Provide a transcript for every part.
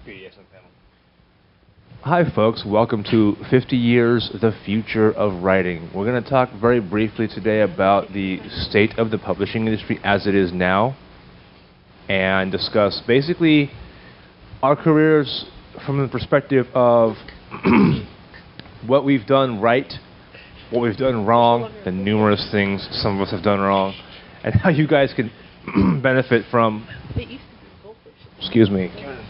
BDSM panel. Hi, folks. Welcome to 50 Years, the Future of Writing. We're going to talk very briefly today about the state of the publishing industry as it is now and discuss basically our careers from the perspective of what we've done right, what we've done wrong, the numerous things some of us have done wrong, and how you guys can benefit from... Excuse me.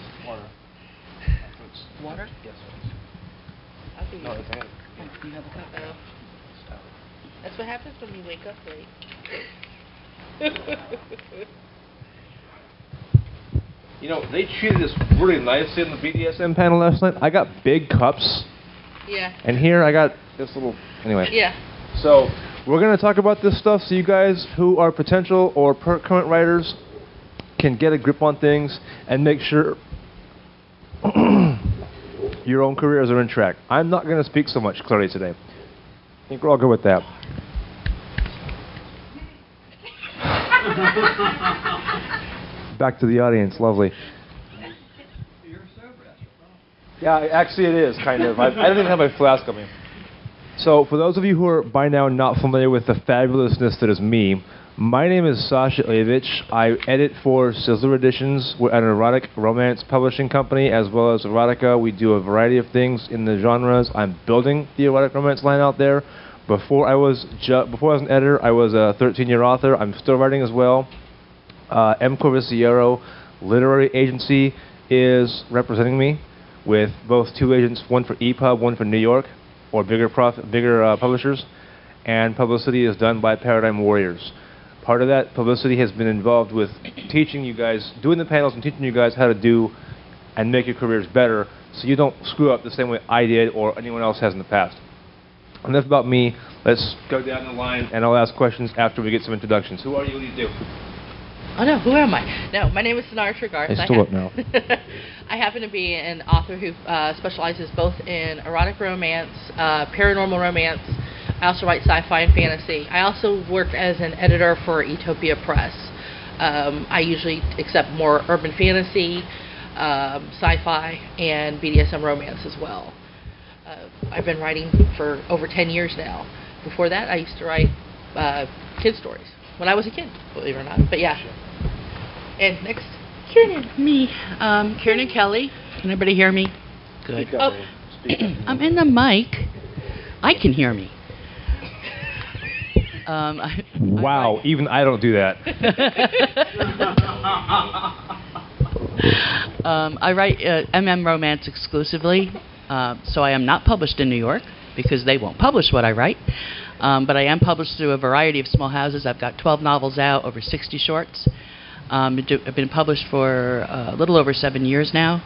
Water? Yes. I'll give you No, it's hand. Do you have a cup? Oh. That's what happens when you wake up late. You know, they treated us really nicely in the BDSM panel last night. I got big cups, Yeah. and here I got this little... Anyway. Yeah. So, we're going to talk about this stuff so you guys who are potential or current writers can get a grip on things and make sure your own careers are in track. I'm not going to speak so much clearly today. I think we're all good with that. Back to the audience. Lovely. Yeah, actually it is, kind of. I don't even have my flask on me. So, for those of you who are by now not familiar with the fabulousness that is me, my name is Sasha Ilevich. I edit for Sizzler Editions. We're an erotic romance publishing company, as well as erotica. We do a variety of things in the genres. I'm building the erotic romance line out there. Before I was an editor, I was a 13-year author. I'm still writing as well. M. Corvisiero Literary Agency is representing me with both two agents, one for EPUB, one for New York, or bigger publishers. And publicity is done by Paradigm Warriors. Part of that publicity has been involved with teaching you guys, doing the panels and teaching you guys how to do and make your careers better so you don't screw up the same way I did or anyone else has in the past. Enough about me. Let's go down the line and I'll ask questions after we get some introductions. Who are you? What do you do? Oh no, who am I? No, my name is Sonara Tregarth. I still don't know. I happen to be an author who specializes both in erotic romance, paranormal romance. I also write sci-fi and fantasy. I also work as an editor for Utopia Press. I usually accept more urban fantasy, sci-fi, and BDSM romance as well. I've been writing for over 10 years now. Before that, I used to write kid stories when I was a kid, believe it or not. But yeah. And next, Kieran. Me. Kieran Kelly. Can everybody hear me? Good. Oh, I'm in the mic. I can hear me. Wow, even I don't do that. I write romance exclusively, so I am not published in New York because they won't publish what I write. But I am published through a variety of small houses. I've got 12 novels out, over 60 shorts. I've been published for a little over 7 years now.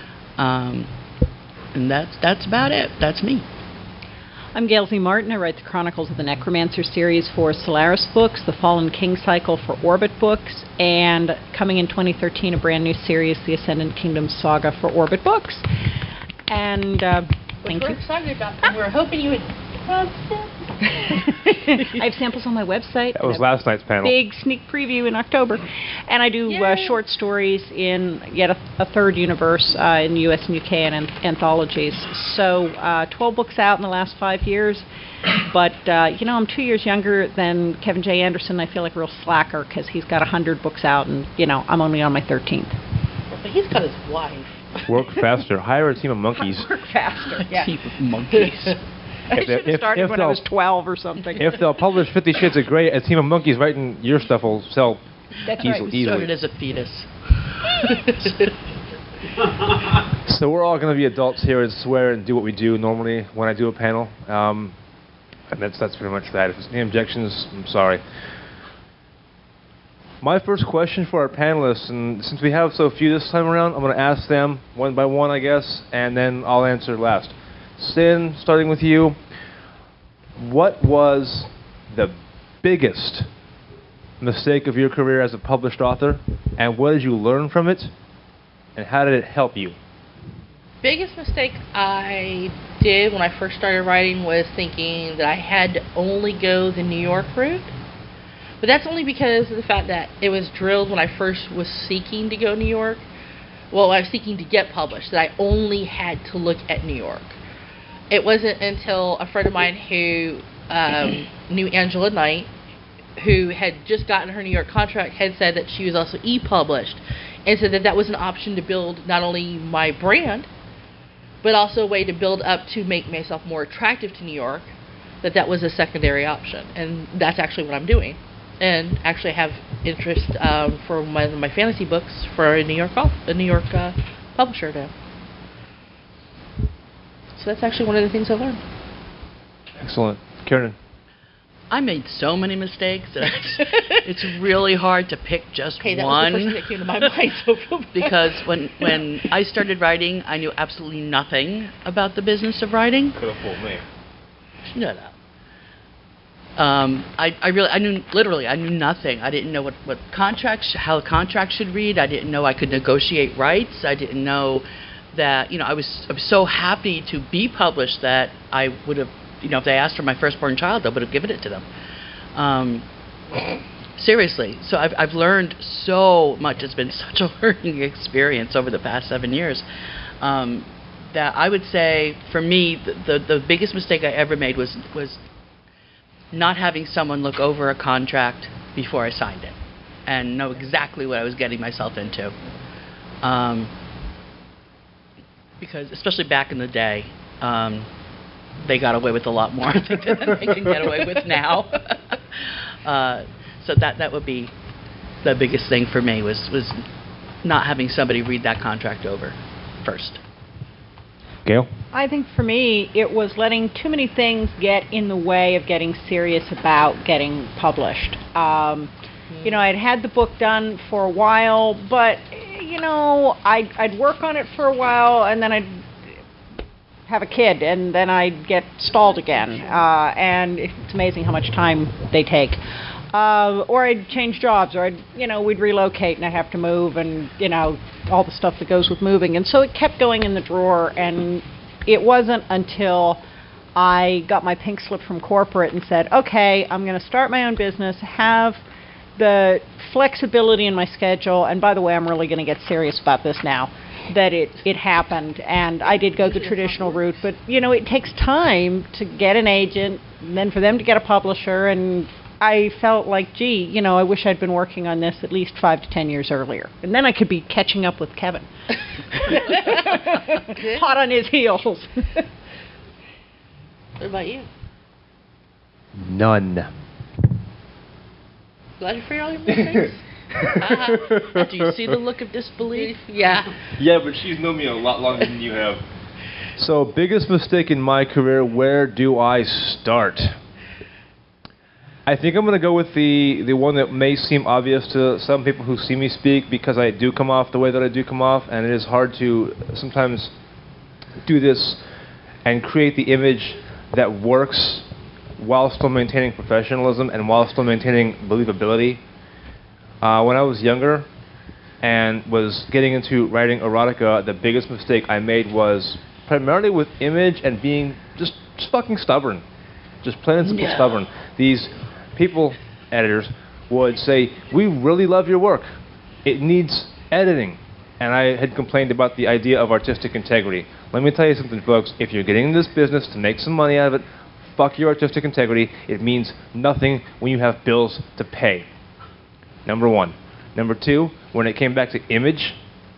And that's about it. That's me. I'm Gail Z. Martin. I write the Chronicles of the Necromancer series for Solaris Books, the Fallen King cycle for Orbit Books, and coming in 2013, a brand new series, the Ascendant Kingdom Saga for Orbit Books. And thank you. We're excited about them. We're hoping you would... I have samples on my website. That was last night's panel. Big sneak preview in October. And I do short stories in yet a third universe in the U.S. and U.K. and anthologies. So 12 books out in the last 5 years. But, I'm 2 years younger than Kevin J. Anderson. I feel like a real slacker because he's got 100 books out and, I'm only on my 13th. But he's got his wife. Work faster. Hire a team of monkeys. Work faster, yeah. Team of monkeys. I should have started when I was 12 or something. If they'll publish 50 Shades of Grey, a team of monkeys writing your stuff will sell easily. Started as a fetus. So we're all going to be adults here and swear and do what we do normally when I do a panel. And that's pretty much that. If there's any objections, I'm sorry. My first question for our panelists, and since we have so few this time around, I'm going to ask them one by one, I guess, and then I'll answer last. Sin, starting with you, what was the biggest mistake of your career as a published author, and what did you learn from it, and how did it help you? Biggest mistake I did when I first started writing was thinking that I had to only go the New York route. But that's only because of the fact that it was drilled when I first was seeking to go to New York. well, I was seeking to get published, that I only had to look at New York. It wasn't until a friend of mine who knew Angela Knight, who had just gotten her New York contract, had said that she was also e-published, and said that that was an option to build not only my brand, but also a way to build up to make myself more attractive to New York, that was a secondary option. And that's actually what I'm doing. And actually I have interest for my fantasy books for a New York publisher now. So that's actually one of the things I've learned. Excellent. Karen. I made so many mistakes that it's really hard to pick just Okay, that one. was the first thing that came to my mind. So Because when I started writing, I knew absolutely nothing about the business of writing. Could have fooled me. Shut up. I knew nothing. I didn't know what how contracts should read. I didn't know I could negotiate rights. I didn't know that, I was so happy to be published that I would have, if they asked for my firstborn child, I would have given it to them. Seriously. So I've learned so much. It's been such a learning experience over the past 7 years. That I would say, for me, the biggest mistake I ever made was not having someone look over a contract before I signed it and know exactly what I was getting myself into. Because, especially back in the day, they got away with a lot more than they can get away with now. So that would be the biggest thing for me, was not having somebody read that contract over first. Gail? I think for me, it was letting too many things get in the way of getting serious about getting published. I'd had the book done for a while, but, I'd work on it for a while, and then I'd have a kid, and then I'd get stalled again. And it's amazing how much time they take. Or I'd change jobs, or we'd relocate and I'd have to move, and, all the stuff that goes with moving. And so it kept going in the drawer, and it wasn't until I got my pink slip from corporate and said, okay, I'm going to start my own business, have the flexibility in my schedule, and by the way, I'm really going to get serious about this now, that it happened. And I did go the traditional route, but, it takes time to get an agent, and then for them to get a publisher, and I felt like, gee, I wish I'd been working on this at least 5 to 10 years earlier. And then I could be catching up with Kevin. Hot on his heels. What about you? None. Glad for all your mistakes? Do you see the look of disbelief? Yeah. Yeah, but she's known me a lot longer than you have. So, biggest mistake in my career, where do I start? I think I'm going to go with the one that may seem obvious to some people who see me speak, because I do come off the way that I do come off, and it is hard to sometimes do this and create the image that works while still maintaining professionalism and while still maintaining believability. When I was younger and was getting into writing erotica, the biggest mistake I made was primarily with image and being just fucking stubborn. Just plain and simple stubborn. These people, editors, would say, we really love your work. It needs editing. And I had complained about the idea of artistic integrity. Let me tell you something, folks. If you're getting in this business to make some money out of it, fuck your artistic integrity. It means nothing when you have bills to pay. Number one. Number two, when it came back to image,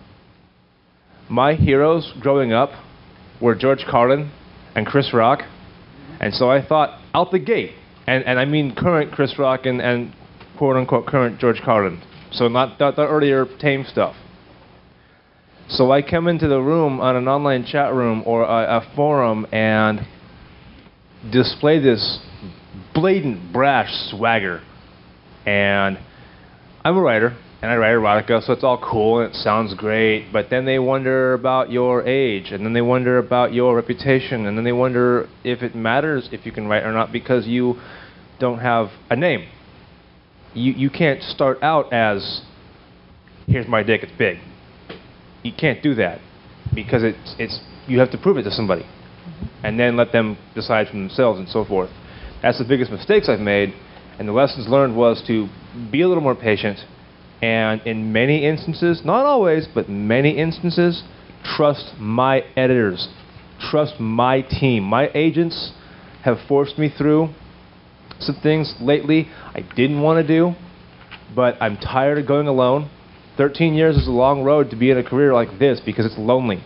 my heroes growing up were George Carlin and Chris Rock. And so I thought, out the gate, and I mean current Chris Rock and quote-unquote current George Carlin. So not the earlier tame stuff. So I come into the room on an online chat room or a forum and display this blatant, brash swagger. And I'm a writer, and I write erotica, so it's all cool and it sounds great. But then they wonder about your age, and then they wonder about your reputation, and then they wonder if it matters if you can write or not because you don't have a name. You can't start out as, here's my dick, it's big. You can't do that because it's you have to prove it to somebody and then let them decide for themselves and so forth. That's the biggest mistakes I've made, and the lessons learned was to be a little more patient And in many instances, not always, but many instances, trust my editors. Trust my team. My agents have forced me through some things lately I didn't want to do, but I'm tired of going alone. 13 years is a long road to be in a career like this because it's lonely.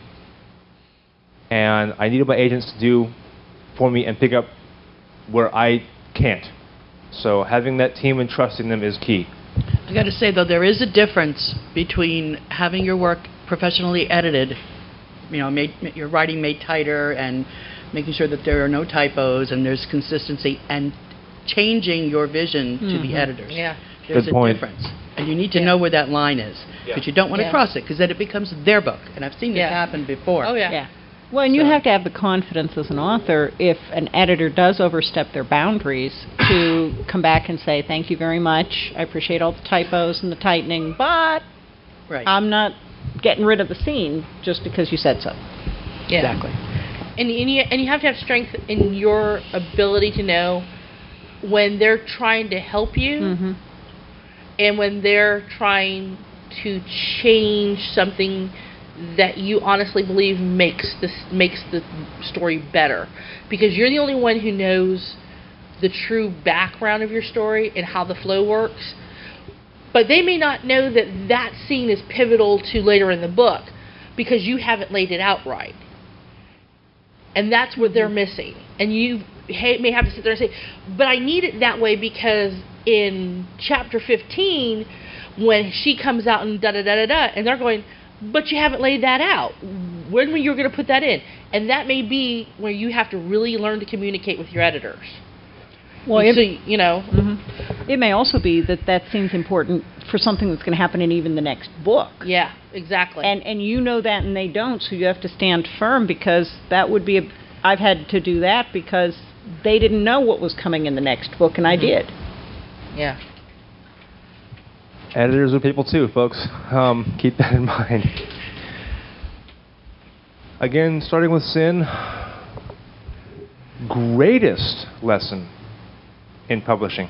And I needed my agents to do for me and pick up where I can't. So having that team and trusting them is key. I got to say, though, there is a difference between having your work professionally edited, your writing made tighter and making sure that there are no typos and there's consistency, and changing your vision to the editors. Yeah. There's Good point. a difference. And you need to know where that line is, because you don't want to cross it, because then it becomes their book. And I've seen this happen before. Oh, yeah. Yeah. Well, and you have to have the confidence as an author, if an editor does overstep their boundaries, to come back and say, thank you very much, I appreciate all the typos and the tightening, but I'm not getting rid of the scene just because you said so. Yeah. Exactly. And you have to have strength in your ability to know when they're trying to help you and when they're trying to change something that you honestly believe makes the story better, because you're the only one who knows the true background of your story and how the flow works. But they may not know that that scene is pivotal to later in the book because you haven't laid it out right, and that's what they're missing. And you may have to sit there and say, but I need it that way because in chapter 15 when she comes out and da-da-da-da-da, and they're going, but you haven't laid that out. When were you going to put that in? And that may be where you have to really learn to communicate with your editors. Well, it may also be that seems important for something that's going to happen in even the next book. Yeah, exactly. And you know that and they don't, so you have to stand firm, because that would be I've had to do that because they didn't know what was coming in the next book, and I did. Yeah. Editors are people too, folks. Keep that in mind. Again, starting with sin, greatest lesson in publishing.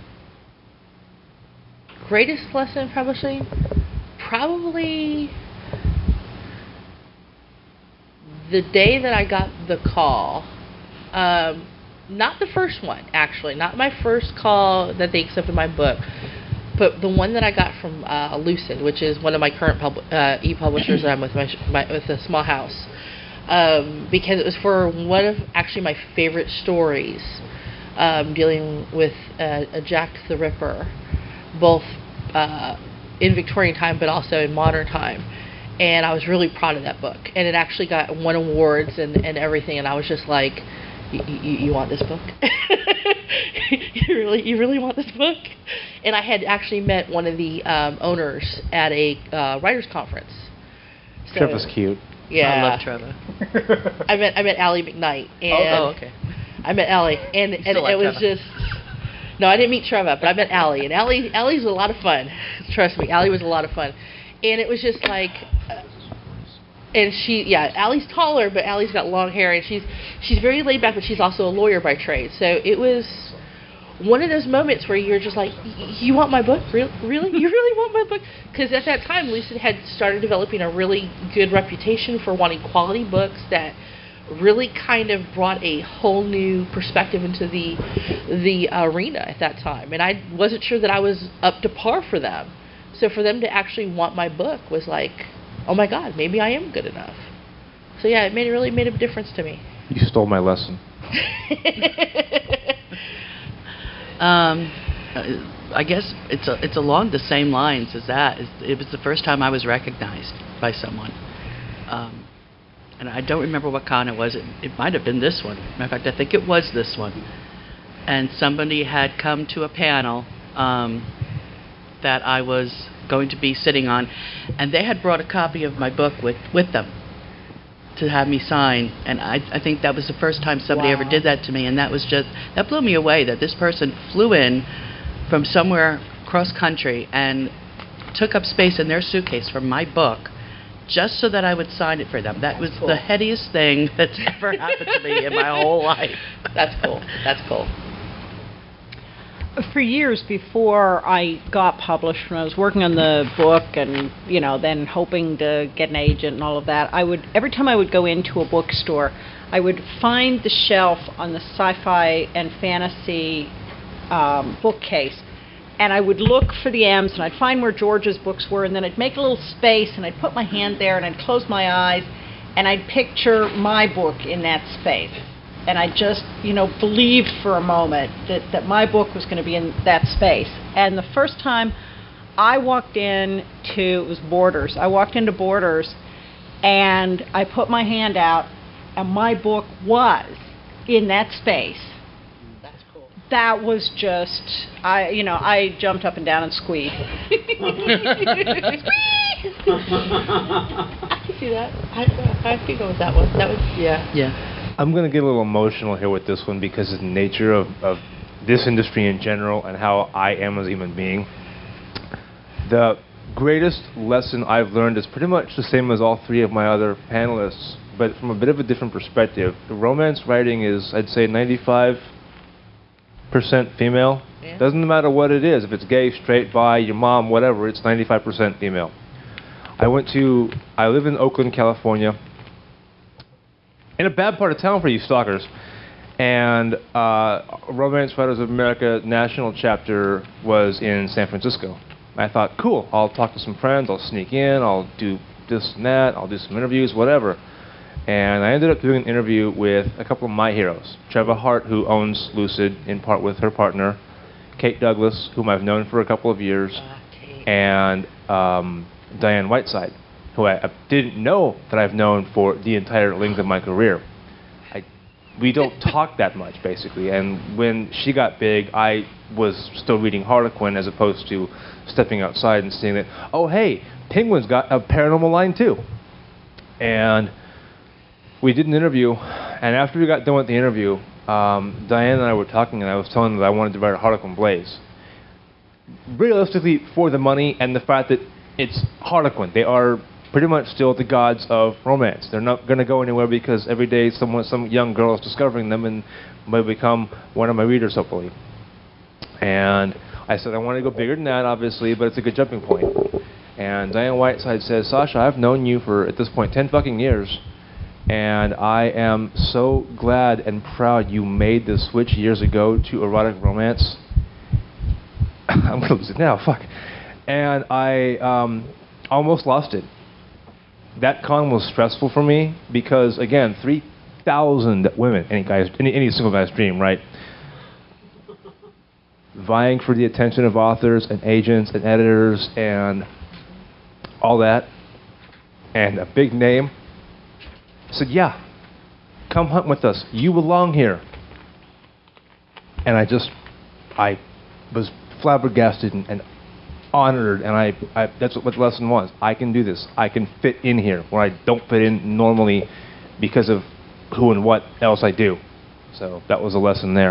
Greatest lesson in publishing? Probably the day that I got the call. Not the first one, actually. Not my first call that they accepted my book. But the one that I got from Lucid, which is one of my current e-publishers that I'm with, with the Small House, because it was for one of actually my favorite stories, dealing with Jack the Ripper, both in Victorian time but also in modern time. And I was really proud of that book. And it actually won awards and everything. And I was just like, you want this book? you really want this book? And I had actually met one of the owners at a writers conference. So, Trevor's cute. Yeah, I love Trevor. I met Allie McKnight. And okay. I met Allie, and it was Trevor. just. No, I didn't meet Trevor, but I met Allie, and Allie's a lot of fun. Trust me, Allie was a lot of fun, and it was just like. And Allie's taller, but Allie's got long hair, and she's very laid back, but she's also a lawyer by trade. So it was one of those moments where you're just like, you want my book? Really? You really want my book? Because at that time, Lucid had started developing a really good reputation for wanting quality books that really kind of brought a whole new perspective into the arena at that time. And I wasn't sure that I was up to par for them. So for them to actually want my book was like, oh my God, maybe I am good enough. So yeah, it really made a difference to me. You stole my lesson. I guess it's along the same lines as that. It was the first time I was recognized by someone. And I don't remember what con it was. It might have been this one. Matter of fact, I think it was this one. And somebody had come to a panel that I was going to be sitting on, and they had brought a copy of my book with them to have me sign. And I think that was the first time somebody ever did that to me, and that blew me away, that this person flew in from somewhere cross country and took up space in their suitcase for my book just so that I would sign it for them. That was the headiest thing that's ever happened to me in my whole life. That's cool. For years before I got published, when I was working on the book and, then hoping to get an agent and all of that, every time I would go into a bookstore, I would find the shelf on the sci-fi and fantasy bookcase, and I would look for the M's, and I'd find where George's books were, and then I'd make a little space, and I'd put my hand there, and I'd close my eyes, and I'd picture my book in that space. And I just, believed for a moment that my book was going to be in that space. And the first time I walked it was Borders. I walked into Borders, and I put my hand out, and my book was in that space. That's cool. That was just, I jumped up and down and squeaked. I can see that. I could go with that one. That was, yeah. Yeah. I'm going to get a little emotional here with this one because of the nature of this industry in general and how I am as a human being. The greatest lesson I've learned is pretty much the same as all three of my other panelists, but from a bit of a different perspective. The romance writing is, I'd say, 95% female. Yeah. Doesn't matter what it is. If it's gay, straight, bi, your mom, whatever, it's 95% female. I live in Oakland, California, in a bad part of town for you stalkers. And Romance Writers of America national chapter was in San Francisco. I thought, cool, I'll talk to some friends, I'll sneak in, I'll do this and that, I'll do some interviews, whatever. And I ended up doing an interview with a couple of my heroes. Treva Hart, who owns Lucid, in part with her partner, Kate Douglas, whom I've known for a couple of years, and Diane Whiteside, who I didn't know that I've known for the entire length of my career. We don't talk that much, basically. And when she got big, I was still reading Harlequin as opposed to stepping outside and seeing that, oh, hey, Penguin's got a paranormal line, too. And we did an interview, and after we got done with the interview, Diane and I were talking, and I was telling her that I wanted to write a Harlequin Blaze. Realistically, for the money and the fact that it's Harlequin. They are pretty much still the gods of romance. They're not going to go anywhere because every day some young girl is discovering them and may become one of my readers, hopefully. And I said, I want to go bigger than that, obviously, but it's a good jumping point. And Diane Whiteside says, Sasha, I've known you for, at this point, 10 fucking years, and I am so glad and proud you made the switch years ago to erotic romance. I'm going to lose it now, fuck. And I almost lost it. That con was stressful for me because, again, 3,000 women, any single guy's dream, right? Vying for the attention of authors and agents and editors and all that, and a big name. I said, yeah, come hunt with us. You belong here. And I was flabbergasted and honored, and that's what the lesson was. I can do this. I can fit in here where I don't fit in normally because of who and what else I do. So that was a lesson there.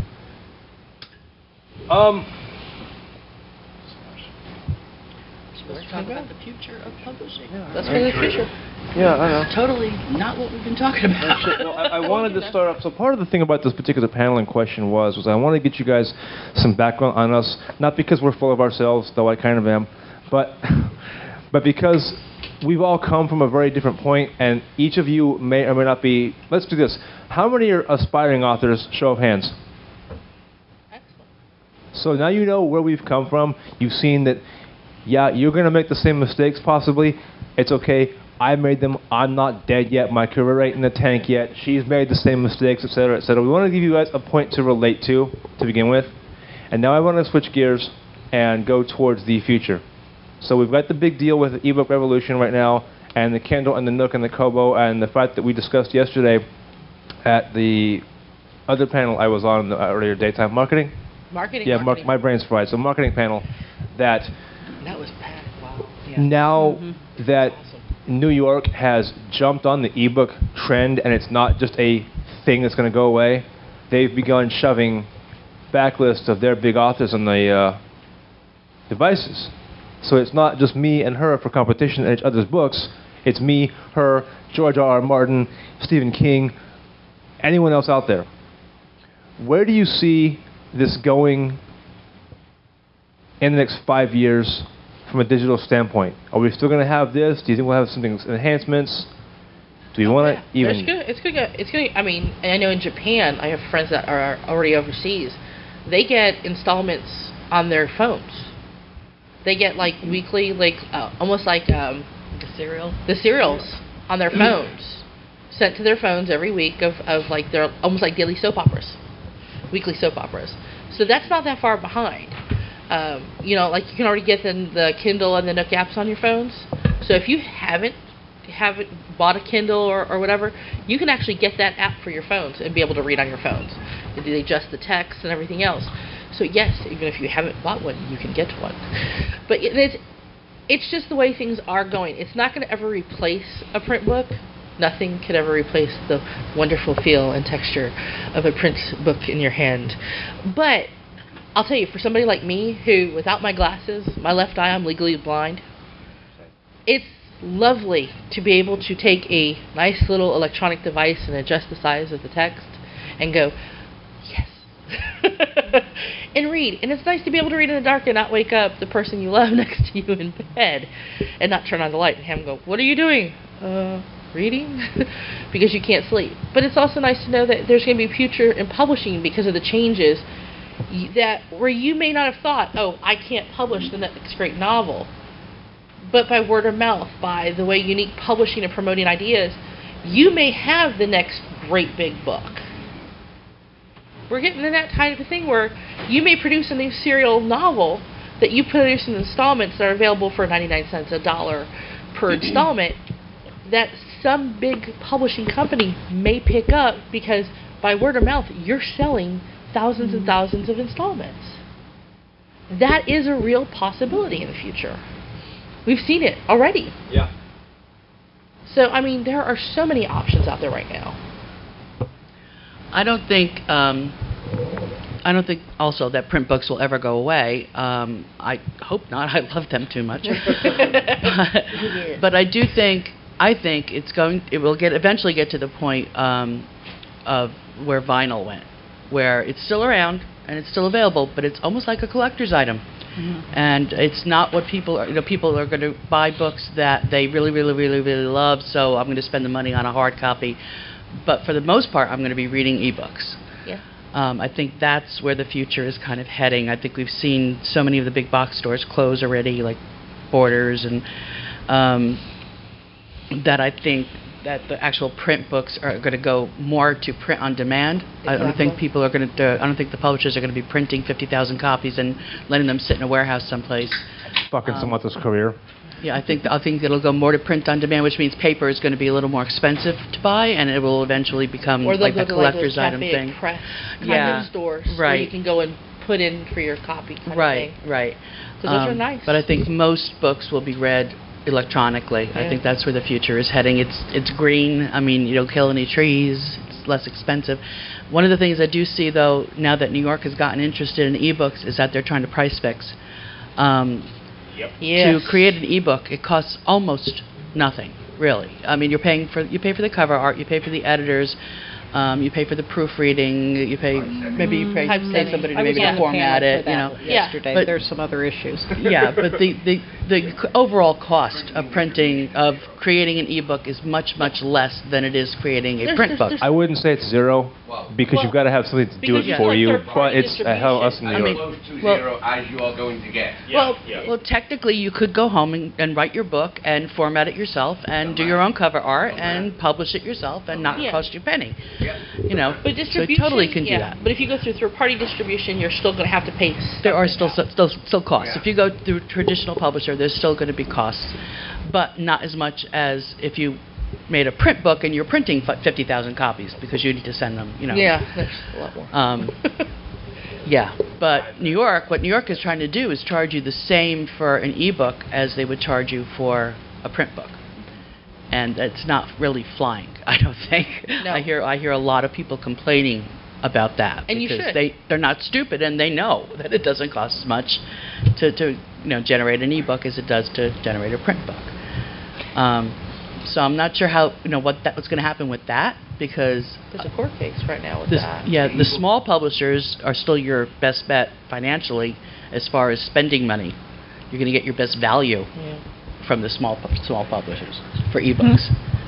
Let's talk about the future of publishing. That's really the future. Yeah, I know. Totally not what we've been talking about. Well, I wanted to start off. So part of the thing about this particular panel in question was I wanted to get you guys some background on us, not because we're full of ourselves, though I kind of am, but because we've all come from a very different point, and each of you may or may not be. Let's do this. How many are aspiring authors? Show of hands. Excellent. So now you know where we've come from. You've seen that, yeah, you're going to make the same mistakes possibly. It's okay. I made them. I'm not dead yet. My career ain't in the tank yet. She's made the same mistakes, etc., etc. We want to give you guys a point to relate to begin with. And now I want to switch gears and go towards the future. So we've got the big deal with the ebook revolution right now, and the Kindle and the Nook and the Kobo, and the fact that we discussed yesterday at the other panel I was on in the earlier daytime marketing. Marketing. Yeah, my brain's fried. So marketing panel that was packed. Wow. Yeah. now that New York has jumped on the ebook trend, and it's not just a thing that's going to go away. They've begun shoving backlists of their big authors on the devices. So it's not just me and her for competition in each other's books. It's me, her, George R.R. Martin, Stephen King, anyone else out there. Where do you see this going in the next 5 years from a digital standpoint? Are we still going to have this? Do you think we'll have something enhancements? Do we want to even? It's gonna. I mean, I know in Japan, I have friends that are already overseas. They get installments on their phones. They get like weekly, like almost like the cereals on their phones, sent to their phones every week of like they're almost like daily soap operas, weekly soap operas. So that's not that far behind. Like you can already get the Kindle and the Nook apps on your phones. So if you haven't bought a Kindle or whatever, you can actually get that app for your phones and be able to read on your phones. They adjust the text and everything else. So yes, even if you haven't bought one, you can get one. But it's just the way things are going. It's not going to ever replace a print book. Nothing could ever replace the wonderful feel and texture of a print book in your hand. But I'll tell you, for somebody like me who, without my glasses, my left eye, I'm legally blind, it's lovely to be able to take a nice little electronic device and adjust the size of the text and go, yes, and read. And it's nice to be able to read in the dark and not wake up the person you love next to you in bed and not turn on the light and have them go, what are you doing? Reading? Because you can't sleep. But it's also nice to know that there's going to be a future in publishing because of the changes that where you may not have thought, oh, I can't publish the next great novel. But by word of mouth, by the way Unique publishing and promoting ideas, you may have the next great big book. We're getting to that type of thing where you may produce a new serial novel that you produce in installments that are available for 99 cents, $1 per installment, that some big publishing company may pick up because by word of mouth, you're selling thousands and thousands of installments. That is a real possibility in the future. We've seen it already. Yeah. So, I mean, there are so many options out there right now. I don't think also that print books will ever go away. I hope not. I love them too much. But I think it will eventually get to the point of where vinyl went, where it's still around and it's still available, but it's almost like a collector's item. Mm-hmm. And it's not what people are. People are going to buy books that they really, really, really, really love. So I'm going to spend the money on a hard copy. But for the most part, I'm going to be reading ebooks. Yeah. I think that's where the future is kind of heading. I think we've seen so many of the big box stores close already, like Borders, and that I think that the actual print books are going to go more to print on demand. Exactly. I don't think the publishers are going to be printing 50,000 copies and letting them sit in a warehouse someplace. Fucking someone else's career. Yeah, I think it'll go more to print on demand, which means paper is going to be a little more expensive to buy, and it will eventually become like a collector's item thing. Press kind of stores where you can go and put in for your copy. Right. So those are nice. But I think most books will be read electronically. Yeah. I think that's where the future is heading. It's green. I mean, you don't kill any trees. It's less expensive. One of the things I do see, though, now that New York has gotten interested in ebooks, is that they're trying to price fix. Yes. To create an ebook, it costs almost nothing, really. I mean, you pay for the cover art, you pay for the editors, you pay for the proofreading, you pay somebody to maybe format it, Yesterday, but there's some other issues. Yeah, but the overall cost of creating an ebook is much, much less than it is creating a print book. I wouldn't say it's zero, because you've got to have something to do it for you, but it's a hell us in New York. Close to zero as you are going to get. Well, technically, you could go home and write your book and format it yourself and do your own cover art and publish it yourself and not cost you a penny. But distribution, so you totally can do that. But if you go through third-party distribution, you're still going to have to pay. There are still costs. If you go through a traditional publisher, there's still going to be costs, but not as much as if you made a print book and you're printing 50,000 copies because you need to send them. Yeah, there's a lot more. Yeah, but what New York is trying to do is charge you the same for an ebook as they would charge you for a print book. And it's not really flying, I don't think. No. I hear a lot of people complaining about that. And because they're not stupid and they know that it doesn't cost as much to generate an ebook as it does to generate a print book. So I'm not sure how, what's going to happen with that, because There's a court case right now with this, that. the small publishers are still your best bet financially as far as spending money. You're going to get your best value Yeah. from the small publishers for ebooks.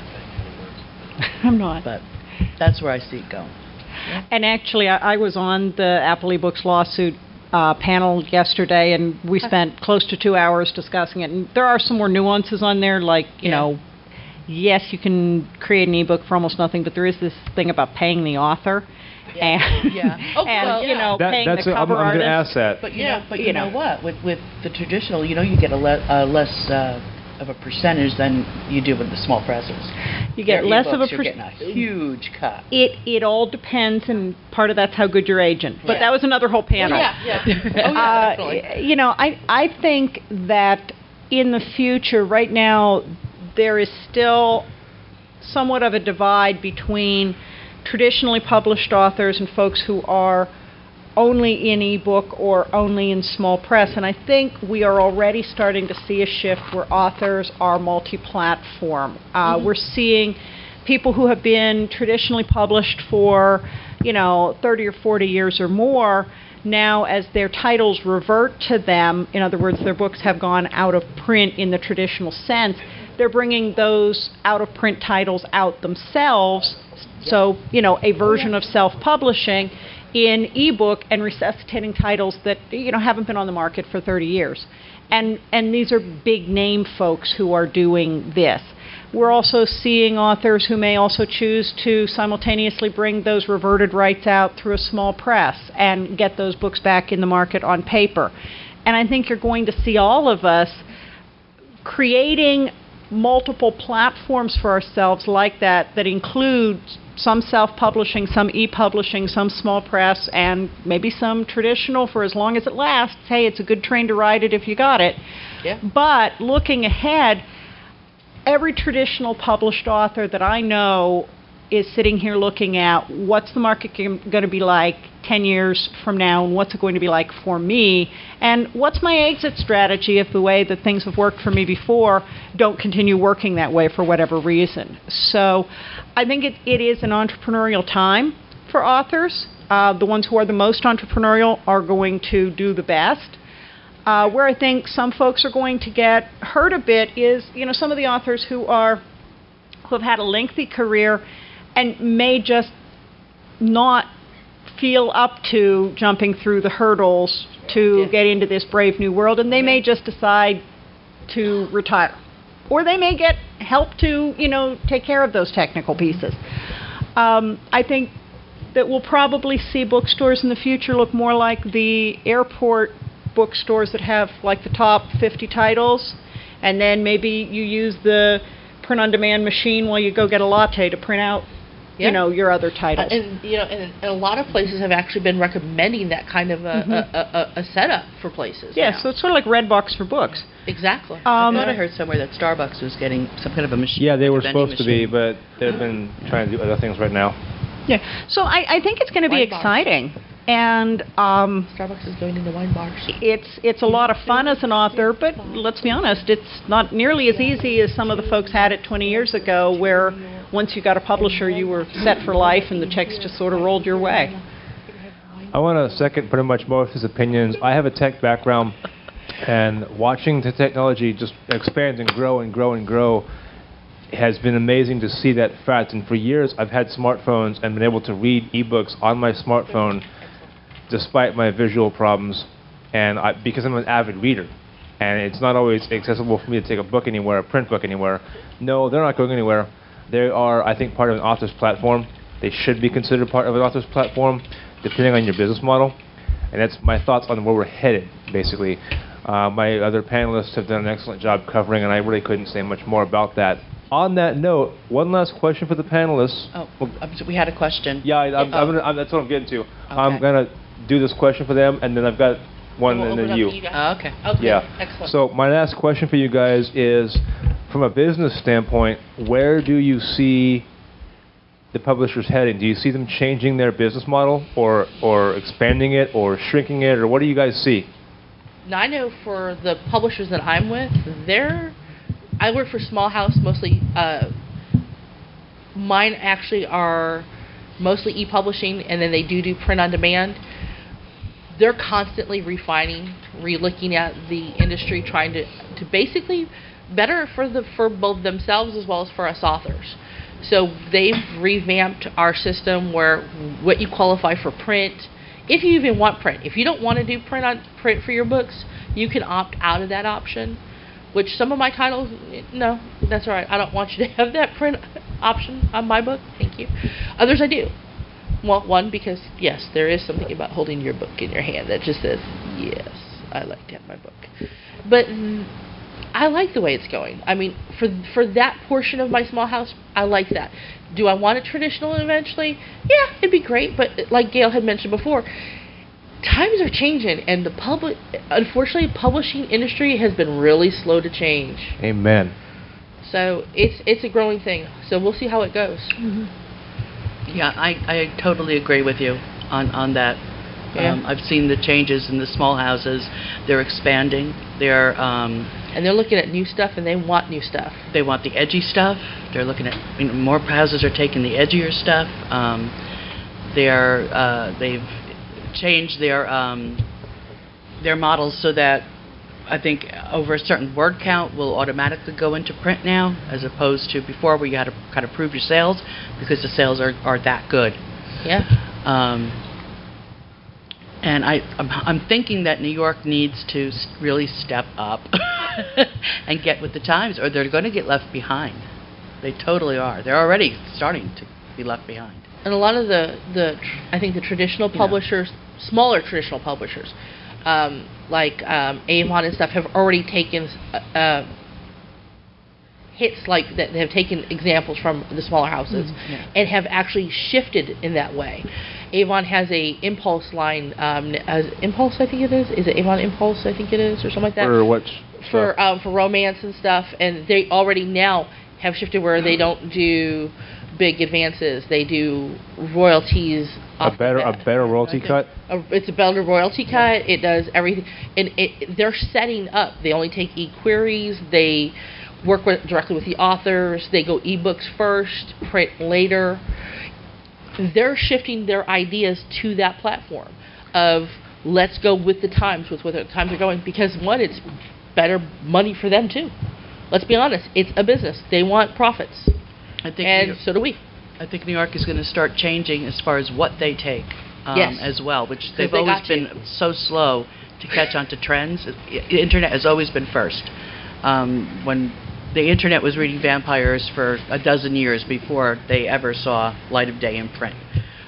I'm not. But that's where I see it going. And actually, I was on the Apple eBooks lawsuit panel yesterday, and we spent close to 2 hours discussing it. And there are some more nuances on there, like, you know, yes, you can create an ebook for almost nothing, but there is this thing about paying the author. Yeah. And, Yeah. Oh, and well, you know, paying that's the I'm cover going to artist. ask that. But you you know. know what? With the traditional, you get a less of a percentage than you do with the small presses. You get Their less of a ebooks, you're getting a huge cut. It all depends, and part of that's how good your agent. But Yeah. that was another whole panel. Yeah. Oh, yeah, definitely. You know, I think that in the future, right now, there is still somewhat of a divide between traditionally published authors and folks who are only in ebook or only in small press. And I think we are already starting to see a shift where authors are multi-platform. We're seeing people who have been traditionally published for, 30 or 40 years or more, now as their titles revert to them, in other words, their books have gone out of print in the traditional sense, they're bringing those out-of-print titles out themselves, so, a version of self-publishing in ebook and resuscitating titles that, haven't been on the market for 30 years. And these are big-name folks who are doing this. We're also seeing authors who may also choose to simultaneously bring those reverted rights out through a small press and get those books back in the market on paper. And I think you're going to see all of us creating multiple platforms for ourselves like that include some self-publishing, some e-publishing, some small press, and maybe some traditional for as long as it lasts. Hey, it's a good train to ride it if you got it. Yeah. But looking ahead, every traditional published author that I know is sitting here looking at what's the market going to be like 10 years from now, and what's it going to be like for me, and what's my exit strategy if the way that things have worked for me before don't continue working that way for whatever reason. So I think it is an entrepreneurial time for authors. The ones who are the most entrepreneurial are going to do the best. Where I think some folks are going to get hurt a bit is, some of the authors who have had a lengthy career and may just not feel up to jumping through the hurdles to get into this brave new world, and they may just decide to retire. Or they may get help to, take care of those technical pieces. I think that we'll probably see bookstores in the future look more like the airport bookstores that have like the top 50 titles, and then maybe you use the print-on-demand machine while you go get a latte to print out your other titles. And a lot of places have actually been recommending that kind of a setup for places. Yeah, now. so it's sort of like Redbox for books. Exactly. I thought I heard somewhere that Starbucks was getting some kind of a machine. Yeah, they were like a vending supposed to be, machine. but they've been trying to do other things right now. Yeah, so I think it's going to be Wine bars. exciting, and Starbucks is going into wine bars. it's a lot of fun as an author, but let's be honest, it's not nearly as easy as some of the folks had it 20 years ago, where once you got a publisher, you were set for life, and the checks just sort of rolled your way. I want to second pretty much most of his opinions. I have a tech background, and watching the technology just expand and grow and grow and grow has been amazing to see that fact. And for years, I've had smartphones and been able to read ebooks on my smartphone despite my visual problems, and because I'm an avid reader. And it's not always accessible for me to take a book anywhere, a print book anywhere. No, they're not going anywhere. They are, I think, part of an author's platform. They should be considered part of an author's platform, depending on your business model. And that's my thoughts on where we're headed, basically. My other panelists have done an excellent job covering, and I really couldn't say much more about that. On that note, one last question for the panelists. Oh, so we had a question. Yeah, that's what I'm getting to. Okay. I'm going to do this question for them, and then I've got one, We'll and open then up you. to guys. Oh, okay. Okay. Yeah. Excellent. So my last question for you guys is, from a business standpoint, where do you see the publishers heading? Do you see them changing their business model, or expanding it, or shrinking it, or what do you guys see? Now, I know for the publishers that I'm with, they're I work for small house mostly. Mine actually are mostly e-publishing, and then they do print on demand. They're constantly refining, re-looking at the industry, trying to basically better for both themselves as well as for us authors. So they've revamped our system where what you qualify for print, if you even want print. If you don't want to do print for your books, you can opt out of that option. Which some of my titles, no, that's all right. I don't want you to have that print option on my book. Thank you. Others I do. Well, one, because yes, there is something about holding your book in your hand that just says, yes, I like to have my book. But I like the way it's going. I mean, for that portion of my small house, I like that. Do I want it traditional eventually? Yeah, it'd be great. But like Gail had mentioned before, times are changing, and unfortunately, publishing industry has been really slow to change. Amen. So it's a growing thing. So we'll see how it goes. Yeah, I totally agree with you on that. Yeah. I've seen the changes in the small houses. They're expanding. And they're looking at new stuff, and they want new stuff. They want the edgy stuff. They're looking at more houses are taking the edgier stuff. They've changed their models so that I think over a certain word count will automatically go into print now, as opposed to before where you had to kind of prove your sales because the sales are that good. Yeah. And I'm thinking that New York needs to really step up and get with the times, or they're going to get left behind. They totally are. They're already starting to be left behind. And a lot of I think the traditional publishers, smaller traditional publishers, like Avon and stuff, have already taken hits like that. They have taken examples from the smaller houses and have actually shifted in that way. Avon has a Impulse line, Impulse I think it is. Is it Avon Impulse I think it is, or something like that? For what? For romance and stuff, and they already now have shifted where they don't do big advances. They do royalties. A better royalty cut. It's a better royalty cut. It does everything, and they're setting up. They only take e-queries. They work directly with the authors. They go ebooks first, print later. They're shifting their ideas to that platform of let's go with the times, with where the times are going, because one, it's better money for them too. Let's be honest, it's a business. They want profits, and so do we. I think New York is going to start changing as far as what they take as well, which they've always been so slow to catch on to trends. The Internet has always been first. When the Internet was reading vampires for a dozen years before they ever saw light of day in print.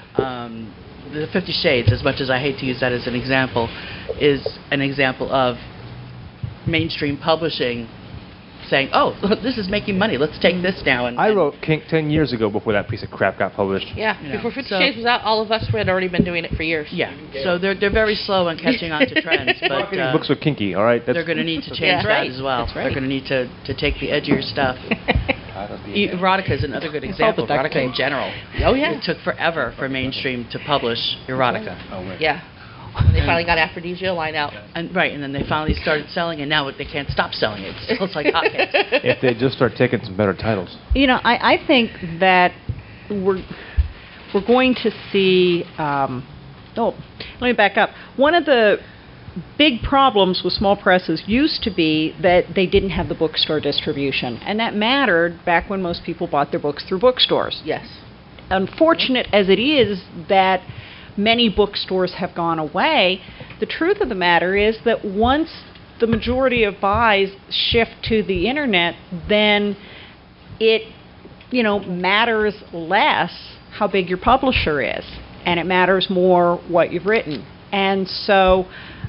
The 50 Shades, as much as I hate to use that as an example, is an example of mainstream publishing saying, oh, this is making money, let's take this now. I wrote Kink 10 years ago before that piece of crap got published. Yeah, before 50 Shades was out, all of us had already been doing it for years. Yeah, so they're very slow in catching on to trends. But books are kinky, all right? They're going to need to change that as well. That's right. They're going to need to take the edgier stuff. Erotica is another good example. Erotica in general. Oh, yeah. It took forever for mainstream to publish erotica. Yeah. When they finally got Aphrodisia line out. And then they finally started selling, and now they can't stop selling it. It sells like hotcakes. If they just start taking some better titles. I think that we're going to see. Let me back up. One of the big problems with small presses used to be that they didn't have the bookstore distribution, and that mattered back when most people bought their books through bookstores. Yes. Unfortunate as it is that many bookstores have gone away, the truth of the matter is that once the majority of buys shift to the internet, then it matters less how big your publisher is, and it matters more what you've written. And so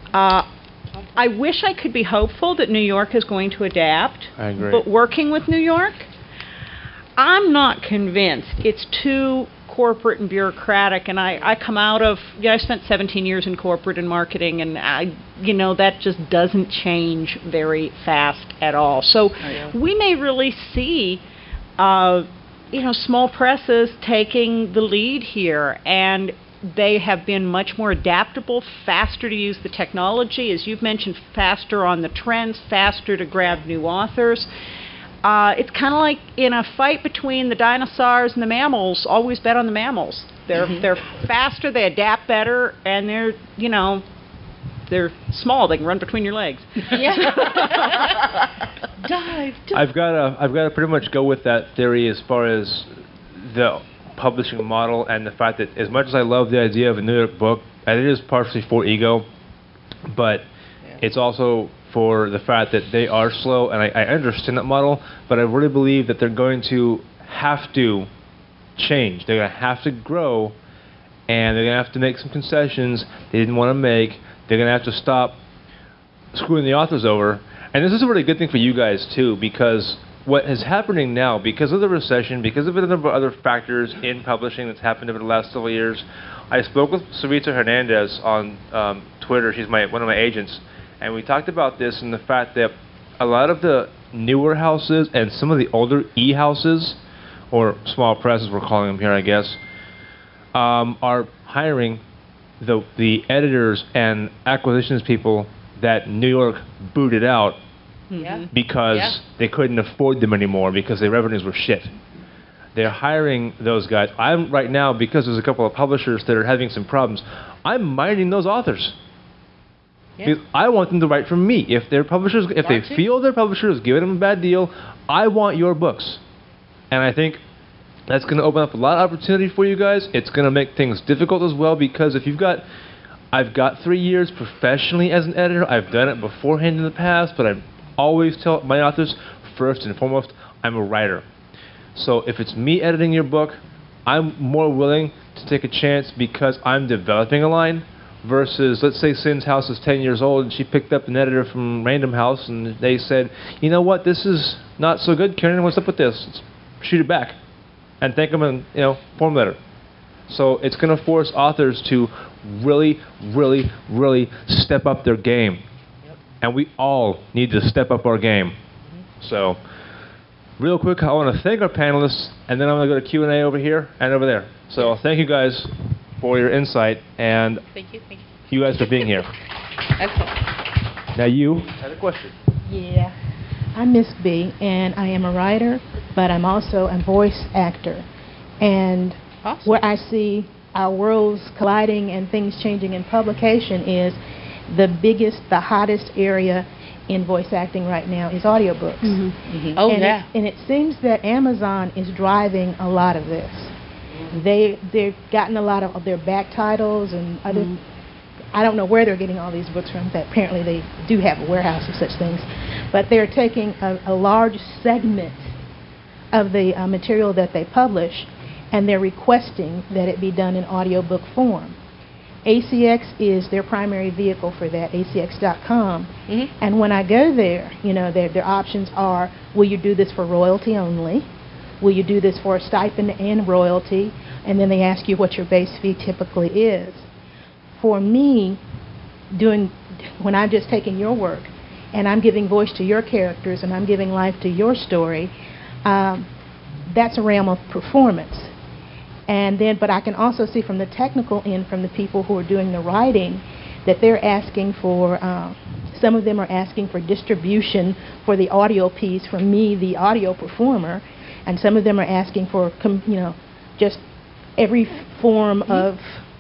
I wish I could be hopeful that New York is going to adapt. I agree. But working with New York, I'm not convinced. It's too corporate and bureaucratic, and I come out of, I spent 17 years in corporate and marketing, and that just doesn't change very fast at all. So we may really see, small presses taking the lead here, and they have been much more adaptable, faster to use the technology, as you've mentioned, faster on the trends, faster to grab new authors. It's kind of like in a fight between the dinosaurs and the mammals. Always bet on the mammals. They're faster, they adapt better, and they're small. They can run between your legs. Yeah. Dive. I've got to pretty much go with that theory as far as the publishing model and the fact that as much as I love the idea of a New York book, and it is partially for ego, but it's also for the fact that they are slow, and I understand that model, but I really believe that they're going to have to change. They're going to have to grow, and they're going to have to make some concessions they didn't want to make. They're going to have to stop screwing the authors over. And this is a really good thing for you guys, too, because what is happening now, because of the recession, because of a number of other factors in publishing that's happened over the last several years, I spoke with Sarita Hernandez on Twitter. She's one of my agents. And we talked about this and the fact that a lot of the newer houses and some of the older e-houses, or small presses we're calling them here, I guess, are hiring the editors and acquisitions people that New York booted out because they couldn't afford them anymore because their revenues were shit. They're hiring those guys. I'm right now, because there's a couple of publishers that are having some problems, I'm minding those authors. Yeah. I want them to write for me. If their publishers, if they feel their publisher is giving them a bad deal, I want your books. And I think that's going to open up a lot of opportunity for you guys. It's going to make things difficult as well, because if I've got 3 years professionally as an editor. I've done it beforehand in the past, but I always tell my authors, first and foremost, I'm a writer. So if it's me editing your book, I'm more willing to take a chance because I'm developing a line versus, let's say Sin's house is 10 years old and she picked up an editor from Random House and they said, you know what, this is not so good, Karen, what's up with this? Let's shoot it back and thank them in, form letter. So it's going to force authors to really, really, really step up their game. Yep. And we all need to step up our game. So real quick, I want to thank our panelists, and then I'm going to go to Q&A over here and over there. So thank you guys for your insight, and Thank you. you guys for being here. Excellent. Now you had a question. Yeah. I'm Miss B, and I am a writer, but I'm also a voice actor. And Awesome. where I see our worlds colliding and things changing in publication is the hottest area in voice acting right now is audiobooks. Mm-hmm. Mm-hmm. Oh, yeah. And it seems that Amazon is driving a lot of this. They've gotten a lot of their back titles and other. I don't know where they're getting all these books from. That apparently they do have a warehouse of such things, but they're taking a large segment of the material that they publish, and they're requesting that it be done in audiobook form. ACX is their primary vehicle for that, acx.com. Mm-hmm. And when I go there, their options are, will you do this for royalty only? Will you do this for a stipend and royalty? And then they ask you what your base fee typically is. For me, when I'm just taking your work and I'm giving voice to your characters and I'm giving life to your story, that's a realm of performance. But I can also see from the technical end, from the people who are doing the writing, that they're asking for, some of them are asking for distribution for the audio piece from me, the audio performer, and some of them are asking for, just every form of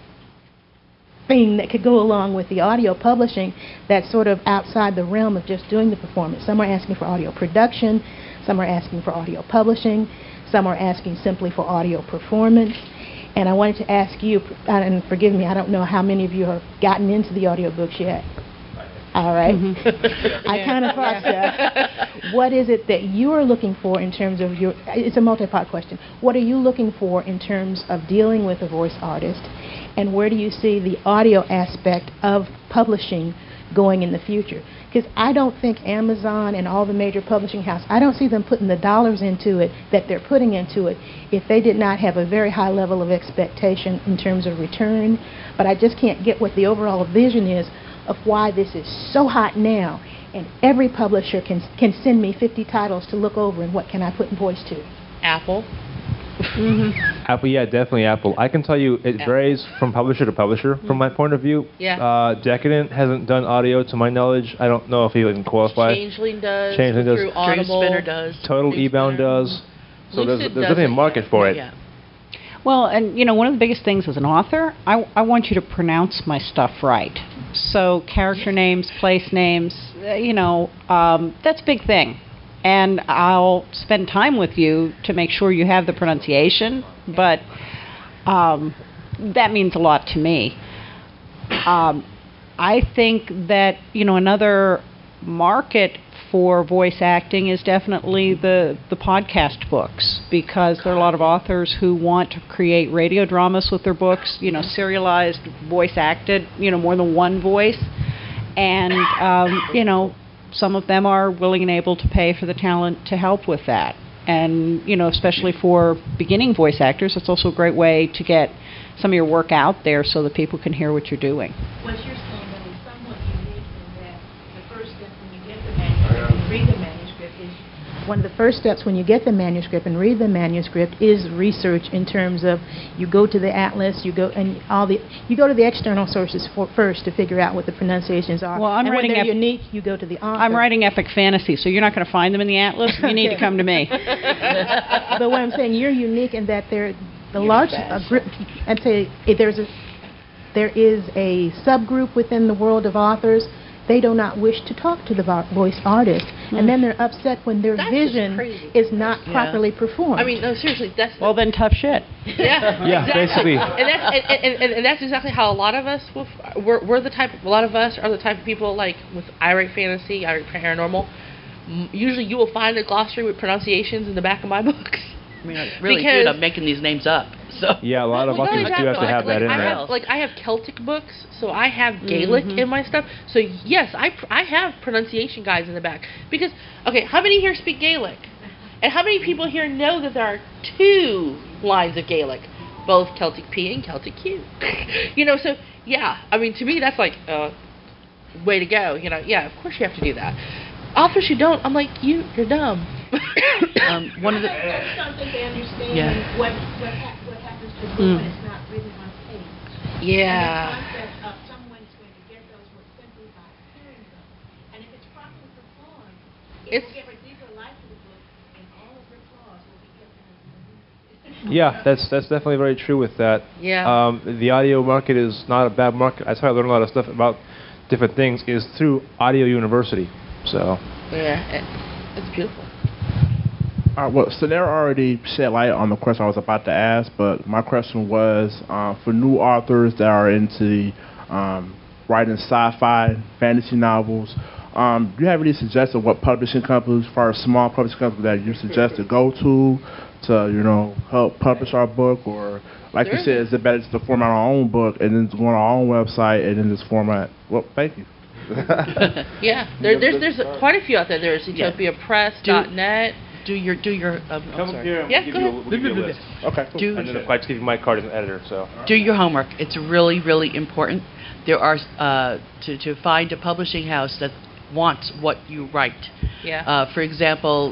thing that could go along with the audio publishing that's sort of outside the realm of just doing the performance. Some are asking for audio production, some are asking for audio publishing, some are asking simply for audio performance. And I wanted to ask you, and forgive me, I don't know how many of you have gotten into the audiobooks yet. All right. I kind of thought so. What is it that you are looking for in terms of it's a multi-part question. What are you looking for in terms of dealing with a voice artist? And where do you see the audio aspect of publishing going in the future? Because I don't think Amazon and all the major publishing houses, I don't see them putting the dollars into it that they're putting into it if they did not have a very high level of expectation in terms of return. But I just can't get what the overall vision is of why this is so hot now, and every publisher can send me 50 titles to look over, and what can I put in voice to? Apple. Apple, yeah, definitely Apple. I can tell you it varies from publisher to publisher from my point of view. Yeah. Decadent hasn't done audio to my knowledge. I don't know if he even qualifies. Changeling does. Changeling does. Through Dream Audible. Spinner does. Total Dream E-Bound Spinner. does. So there's Lucid definitely a doesn't market yet. for it. Yeah. Well, and one of the biggest things as an author, I want you to pronounce my stuff right. So character names, place names, that's a big thing. And I'll spend time with you to make sure you have the pronunciation, but that means a lot to me. I think that, another market for voice acting is definitely the podcast books, because there are a lot of authors who want to create radio dramas with their books, serialized, voice acted, more than one voice. And, some of them are willing and able to pay for the talent to help with that. And, especially for beginning voice actors, it's also a great way to get some of your work out there so that people can hear what you're doing. What you're saying though is somewhat unique in that the first step when you get the manuscript and read the manuscript is one of the first steps when you get the manuscript and read the manuscript is research in terms of you go to the atlas, you go to the external sources first to figure out what the pronunciations are. Well, I'm and writing when they're unique, you go to the author. I'm writing epic fantasy, so you're not going to find them in the atlas. You need to come to me. But what I'm saying, you're unique in that the large group. I'd say there is a subgroup within the world of authors. They do not wish to talk to the voice artist, and then they're upset when their That's vision just crazy. is not properly performed. I mean, no, seriously, that's Well, then tough shit. yeah, Yeah, exactly. basically. And that's exactly how a lot of us we're the type. A lot of us are the type of people like with I Write Fantasy, I Write Paranormal. Usually, you will find a glossary with pronunciations in the back of my books. I mean, I really Because- do. I'm making these names up. So. Yeah, a lot of Well, authors no, do have to exactly. have that in I there. have, I have Celtic books, so I have Gaelic in my stuff. So yes, I have pronunciation guides in the back because how many here speak Gaelic, and how many people here know that there are two lines of Gaelic, both Celtic P and Celtic Q? So yeah, I mean to me that's like way to go. Yeah, of course you have to do that. Authors who don't, I'm like you're dumb. One of the I just don't think they understand Yeah. what happens to a book when it's not written on page. Yeah. And the concept of someone's going to get those words simply by hearing them. And if it's properly performed, it will give a deeper life to the book, and all of your flaws will be given. Yeah, that's definitely very true with that. Yeah. The audio market is not a bad market. That's how I learned a lot of stuff about different things is through Audio University. So. Yeah, it's beautiful. Well, Sonera already shed light on the question I was about to ask, but my question was for new authors that are into writing sci-fi, fantasy novels. Do you have any suggestions what publishing companies, as far as small publishing companies that you suggest to go to help publish our book, or like you said, is it better just to format our own book and then go on our own website and then just format? Well, thank you. Yeah, there's quite a few out there. There's EtopiaPress.net. do your Come sorry. up here and Yeah, we'll go give you a list. Okay, cool. Do And then I just give you my card as an editor. So. do your homework. It's really, really important. There are to find a publishing house that wants what you write. Yeah. For example,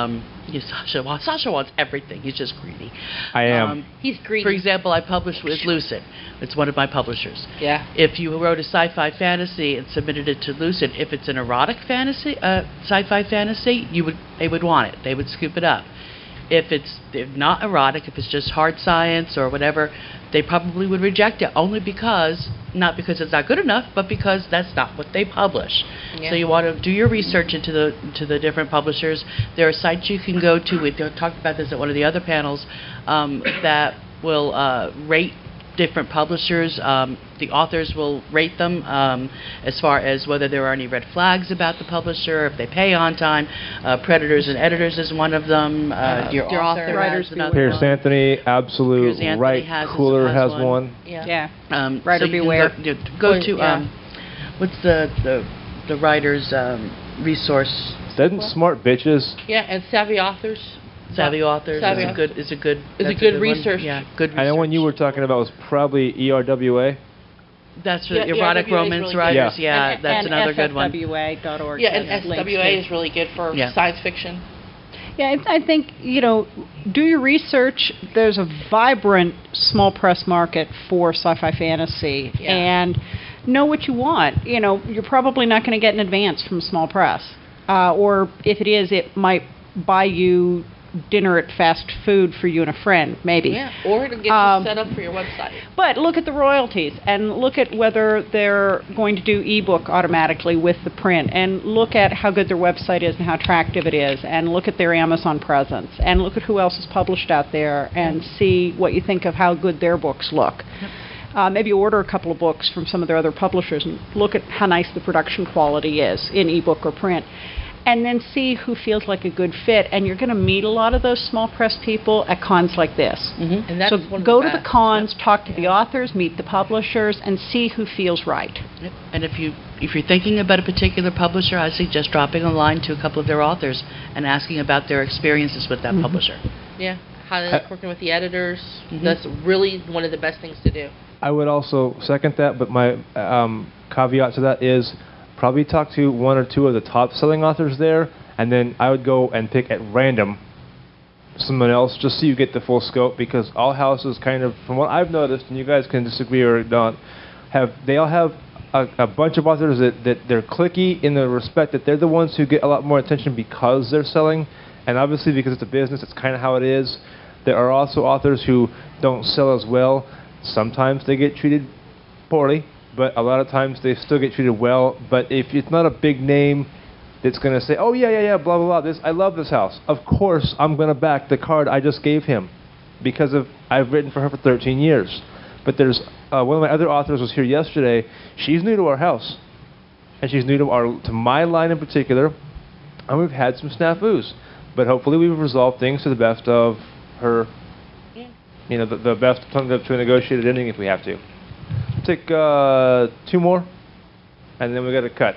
Sasha wants everything. He's just greedy. I am. He's greedy. For example, I published with Lucid. It's one of my publishers. Yeah. If you wrote a sci-fi fantasy and submitted it to Lucid, if it's an erotic fantasy, sci-fi fantasy, they would want it. They would scoop it up. If it's not erotic, if it's just hard science or whatever, they probably would reject it not because it's not good enough, but because that's not what they publish. Yeah. So you want to do your research into the different publishers. There are sites you can go to. We talked about this at one of the other panels that will rate different publishers. The authors will rate them as far as whether there are any red flags about the publisher, if they pay on time. Predators and Editors is one of them. Dear Author Writers has another Pierce one. Anthony, Absolute, Piers Anthony Right, has Cooler has one. one. Yeah. Yeah. Writer so you can beware. Go to Yeah. what's the writer's resource? Doesn't Smart Bitches? Yeah, and Savvy Authors. Savvy Authors Savvy is a good It's a that's good one. research. Yeah, good research. I know one you were talking about was probably ERWA. That's for Yeah, erotic ERWA is romance really good. writers. Yeah. that's another good one. FFWA.org. Yeah, and has links SWA to- is really good for Yeah. science fiction. Yeah, I think, do your research. There's a vibrant small press market for sci-fi fantasy, and know what you want. You're probably not going to get an advance from small press. Or if it is, it might buy you dinner at fast food for you and a friend, maybe. Yeah, or to get you set up for your website. But look at the royalties, and look at whether they're going to do ebook automatically with the print, and look at how good their website is and how attractive it is, and look at their Amazon presence, and look at who else is published out there, and see what you think of how good their books look. Maybe order a couple of books from some of their other publishers and look at how nice the production quality is in ebook or print. And then see who feels like a good fit. And you're going to meet a lot of those small press people at cons like this. Mm-hmm. And that's so one of go the to best. the cons, talk to the authors, meet the publishers, and see who feels right. Yep. And if you're thinking about a particular publisher, I suggest dropping a line to a couple of their authors and asking about their experiences with that publisher. Yeah, how they like working with the editors. That's really one of the best things to do. I would also second that, but my caveat to that is probably talk to one or two of the top-selling authors there, and then I would go and pick at random someone else just so you get the full scope, because all houses kind of, from what I've noticed, and you guys can disagree or not, they all have a bunch of authors that they're cliquey in the respect that they're the ones who get a lot more attention because they're selling, and obviously because it's a business, it's kind of how it is. There are also authors who don't sell as well. Sometimes they get treated poorly, but a lot of times they still get treated well. But if it's not a big name that's going to say, oh, yeah, blah, blah, blah, I love this house. Of course, I'm going to back the card I just gave him because I've written for her for 13 years. But there's one of my other authors was here yesterday. She's new to our house, and she's new to my line in particular, and we've had some snafus. But hopefully we've resolved things to the best of her, the best to a negotiated ending if we have to. Take two more, and then we got to cut.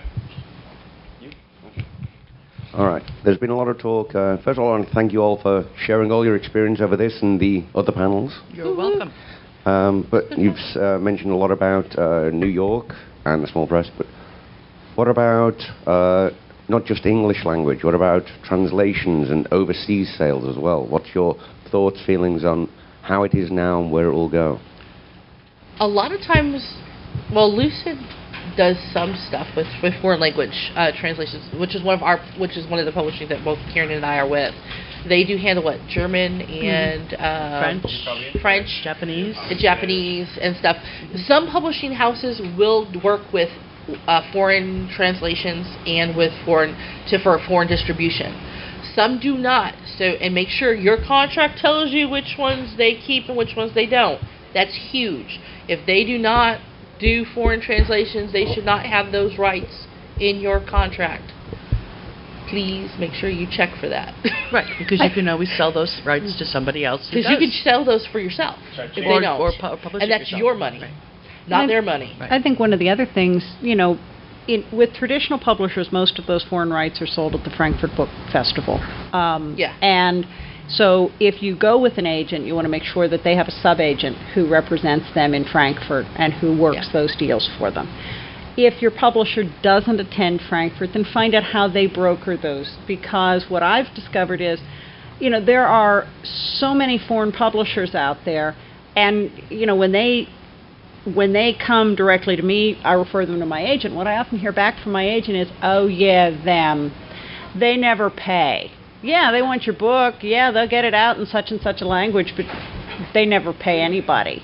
All right. There's been a lot of talk. First of all, I want to thank you all for sharing all your experience over this and the other panels. You're welcome. But you've mentioned a lot about New York and the small press, but what about not just English language? What about translations and overseas sales as well? What's your thoughts, feelings on how it is now and where it will go? A lot of times, Lucid does some stuff with foreign language translations, which is one of the publishing that both Karen and I are with. They do handle German and French, Japanese, and stuff. Some publishing houses will work with foreign translations and for foreign distribution. Some do not. And make sure your contract tells you which ones they keep and which ones they don't. That's huge. If they do not do foreign translations, they should not have those rights in your contract. Please make sure you check for that. Right, because you can always sell those rights to somebody else. Because you can sell those for yourself if they don't. Or publish and it that's yourself. your money, not their money. I think one of the other things, with traditional publishers, most of those foreign rights are sold at the Frankfurt Book Festival. And so if you go with an agent, you want to make sure that they have a sub-agent who represents them in Frankfurt and who works those deals for them. If your publisher doesn't attend Frankfurt, then find out how they broker those, because what I've discovered is, there are so many foreign publishers out there, and, when they come directly to me, I refer them to my agent. What I often hear back from my agent is, oh, yeah, them. They never pay. Yeah, they want your book. Yeah, they'll get it out in such and such a language, but they never pay anybody.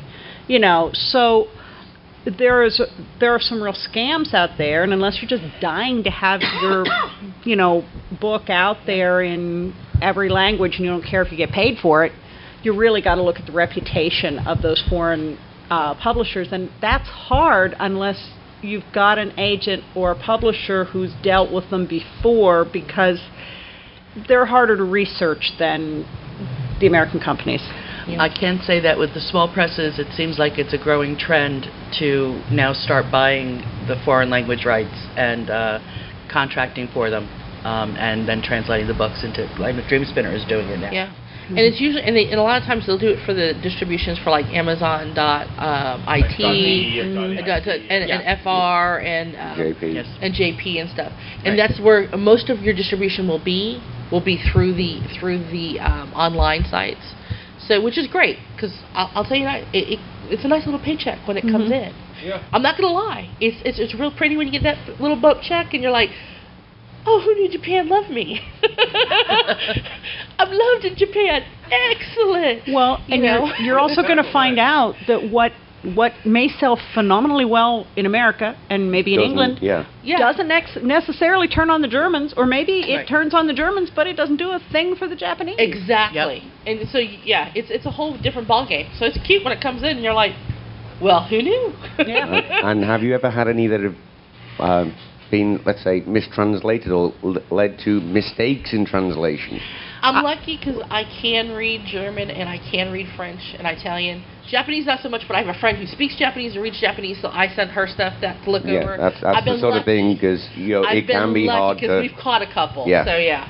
So there are some real scams out there, and unless you're just dying to have your, book out there in every language and you don't care if you get paid for it, you really got to look at the reputation of those foreign publishers, and that's hard unless you've got an agent or a publisher who's dealt with them before, because they're harder to research than the American companies. I can say that with the small presses, it seems like it's a growing trend to now start buying the foreign language rights and contracting for them, and then translating the books into. Like Dream Spinner is doing it now. Yeah. And it's usually, and a lot of times they'll do it for the distributions for like Amazon.it and FR and JP. and JP and stuff. And that's where most of your distribution will be. will be through the online sites. So, which is great, because I'll tell you that it's a nice little paycheck when it comes in. Yeah. I'm not gonna lie, it's real pretty when you get that little bump check and you're like, oh, who knew Japan loved me? I'm loved in Japan. Excellent. Well, and you're also going to find out that what may sell phenomenally well in America and maybe in England doesn't necessarily turn on the Germans, or maybe it turns on the Germans, but it doesn't do a thing for the Japanese. Exactly. Yep. And so, it's a whole different ballgame. So it's cute when it comes in and you're like, well, who knew? Yeah. And have you ever had any that have been, let's say, mistranslated or led to mistakes in translation? I'm lucky because I can read German and I can read French and Italian. Japanese not so much, but I have a friend who speaks Japanese and reads Japanese, so I send her stuff to look over. That's the sort of thing, because it can be hard to... because we've caught a couple, so yeah.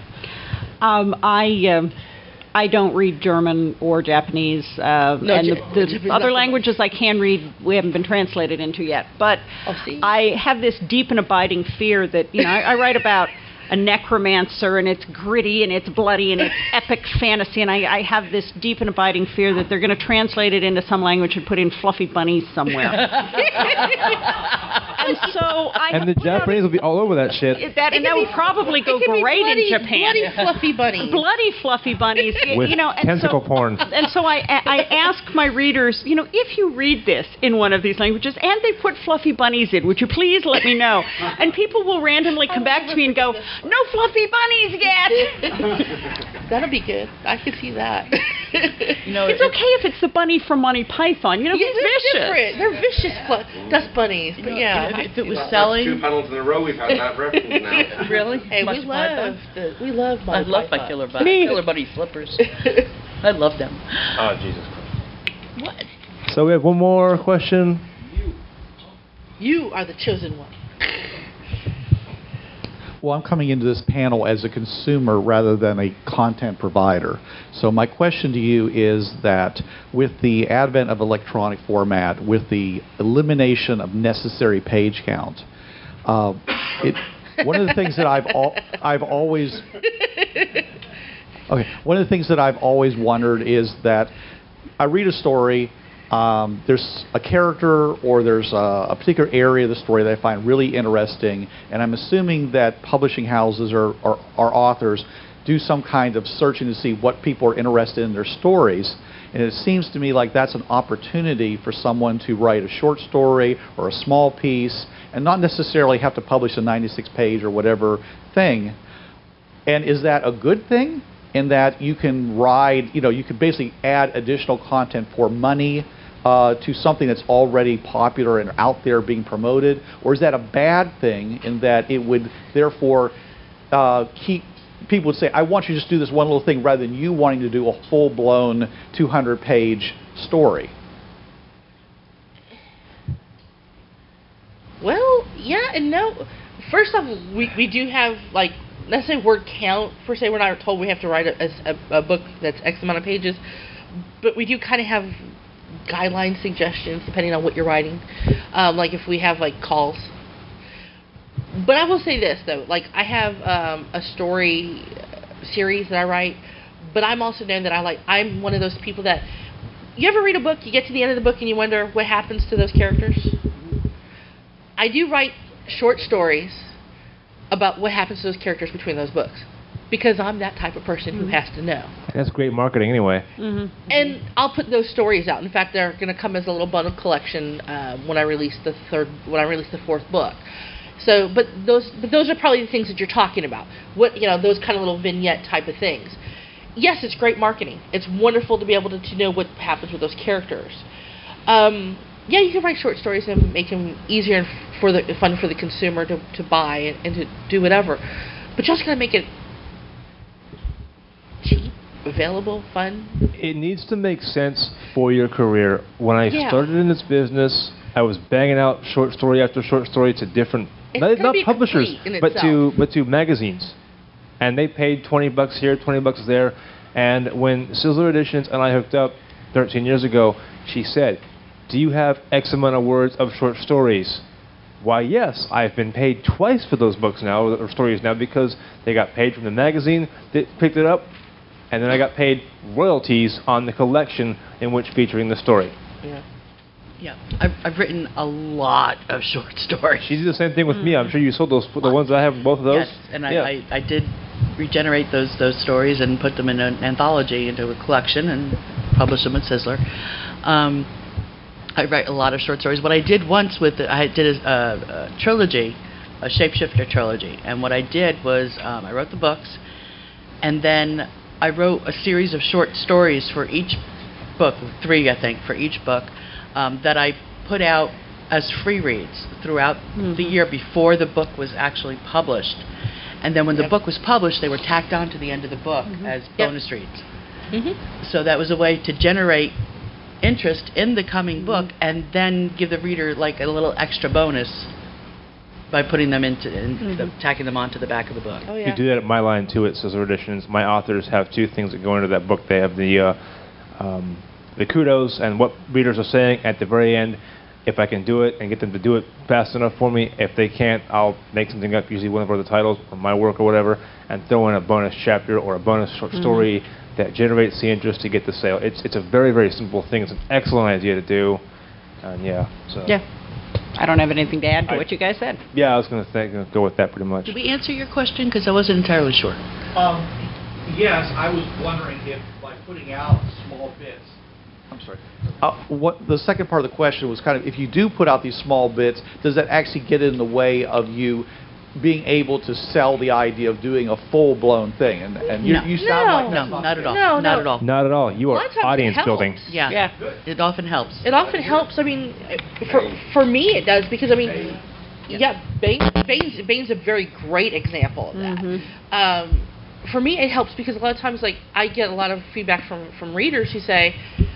I don't read German or Japanese, and the other languages I can read, we haven't been translated into yet. But I have this deep and abiding fear that, I write about a necromancer, and it's gritty, and it's bloody, and it's epic fantasy, and I have this deep and abiding fear that they're going to translate it into some language and put in fluffy bunnies somewhere. And so the Japanese will be all over that shit. That would probably go great in Japan. Bloody fluffy bunnies. Bloody fluffy bunnies. With tentacle porn. And so I ask my readers, if you read this in one of these languages and they put fluffy bunnies in, would you please let me know? And people will randomly come back to me and go, no fluffy bunnies yet. That'll be good. I can see that. It's okay if it's the bunny from Monty Python. He's vicious. Different. They're vicious dust bunnies. But if it was selling, 2 panels in a row we've had that reference now. Really? Hey, we love I love my killer bunny slippers. I love them. Oh, Jesus Christ. What? So we have one more question. You are the chosen one. Well, I'm coming into this panel as a consumer rather than a content provider. So my question to you is that with the advent of electronic format, with the elimination of necessary page count, one of the things that one of the things that I've always wondered is that I read a story. There's a character or there's a particular area of the story that I find really interesting, and I'm assuming that publishing houses or authors do some kind of searching to see what people are interested in their stories. And it seems to me like that's an opportunity for someone to write a short story or a small piece and not necessarily have to publish a 96-page or whatever thing. And is that a good thing? In that you can you can basically add additional content for money to something that's already popular and out there being promoted? Or is that a bad thing in that it would therefore keep people would say, I want you to just do this one little thing rather than you wanting to do a full-blown 200-page story? Well, yeah and no. First off, we do have, let's say word count, per se. We're not told we have to write a book that's X amount of pages, but we do kind of have guideline suggestions depending on what you're writing, like if we have calls. But I will say this though, I have a story series that I write, but I'm also known that I'm one of those people that, you ever read a book, you get to the end of the book and you wonder what happens to those characters? I do write short stories about what happens to those characters between those books, because I'm that type of person who has to know. That's great marketing anyway. And I'll put those stories out. In fact, they're going to come as a little bundle collection when I release the fourth book. So, but those are probably the things that you're talking about. Those kind of little vignette type of things. Yes, it's great marketing. It's wonderful to be able to know what happens with those characters. Yeah, you can write short stories and make them easier and fun for the consumer to buy and to do whatever. But you also got to make it cheap, available, fun. It needs to make sense for your career. When I started in this business, I was banging out short story after short story to different, not publishers, but to magazines. And they paid $20 here, $20 there. And when Sizzler Editions and I hooked up 13 years ago, she said, do you have X amount of words of short stories? Why, yes, I've been paid twice for those books now, or stories now, because they got paid from the magazine that picked it up, and then I got paid royalties on the collection in which featuring the story. Yeah. Yeah, I've written a lot of short stories. She did the same thing with me. I'm sure you sold the ones that I have, both of those. Yes, and I did regenerate those stories and put them in an anthology, into a collection, and publish them at Sizzler. I write a lot of short stories. What I did once I did a trilogy, a Shapeshifter trilogy, and what I did was I wrote the books, and then I wrote a series of short stories for each book, 3 I think, for each book, that I put out as free reads throughout the year before the book was actually published. And then when the book was published, they were tacked on to the end of the book as bonus reads. So that was a way to generate interest in the coming book and then give the reader like a little extra bonus by putting them tacking them onto the back of the book. Oh, yeah. You do that at my line too at Sizzler Editions. My authors have 2 things that go into that book. They have the kudos and what readers are saying at the very end. If I can do it and get them to do it fast enough for me, if they can't, I'll make something up, usually one of the titles of my work or whatever, and throw in a bonus chapter or a bonus short story that generates the interest to get the sale. It's a very, very simple thing. It's an excellent idea to do, and Yeah. I don't have anything to add to what you guys said. Yeah, I was going to go with that pretty much. Did we answer your question? Because I wasn't entirely sure. Yes, I was wondering if by putting out small bits. I'm sorry. What the second part of the question was kind of, if you do put out these small bits, does that actually get in the way of you being able to sell the idea of doing a full-blown thing? And you sound like that's not at all. No, not at all. Not at all. You A are lot of times it audience helps. building. Yeah. It often helps. It often helps. I mean, for me it does, because I mean, Bane's a very great example of that. For me, it helps because a lot of times, like, I get a lot of feedback from readers who say,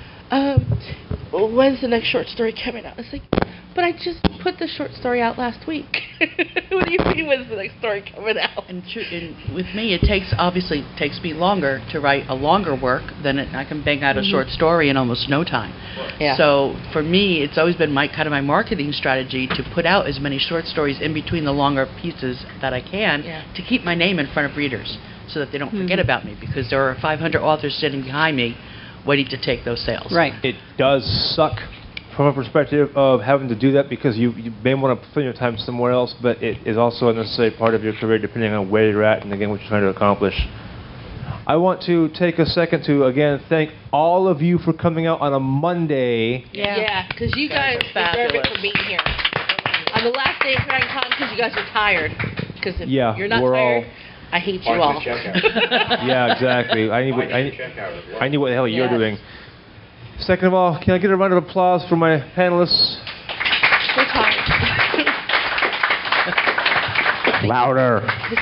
when's the next short story coming out? It's like, but I just put the short story out last week. What do you mean, when's the next story coming out? And with me, it takes me longer to write a longer work than I can bang out a short story in almost no time. Yeah. So for me, it's always been my marketing strategy to put out as many short stories in between the longer pieces that I can to keep my name in front of readers so that they don't forget about me, because there are 500 authors sitting behind me waiting to take those sales. Right. It does suck from a perspective of having to do that, because you may want to put your time somewhere else, but it is also a necessary part of your career depending on where you're at and, again, what you're trying to accomplish. I want to take a second to, again, thank all of you for coming out on a Monday. Yeah, because you guys deserve it for being here. On the last day of Con, because you guys are tired. Because if you're not tired, I hate you all. Yeah, exactly. I need what the hell you're doing. Second of all, can I get a round of applause for my panelists? We're tired. Louder.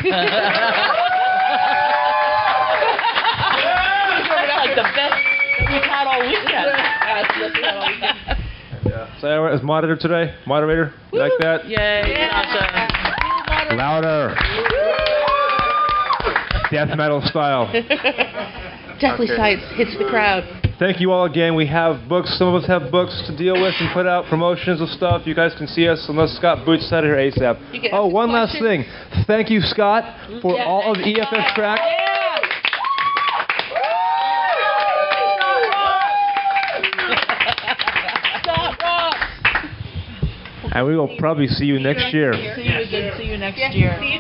Like the best we've had all weekend. Sarah is moderator today. Moderator, you like that? Yay. Awesome. Louder. Death metal style. Deathly Sights hits the crowd. Thank you all again. We have books. Some of us have books to deal with and put out, promotions of stuff. You guys can see us unless Scott Boots out of here ASAP. Oh, one last thing. Thank you, Scott, for all of the EFF tracks. And we will probably see you next year. See you next year.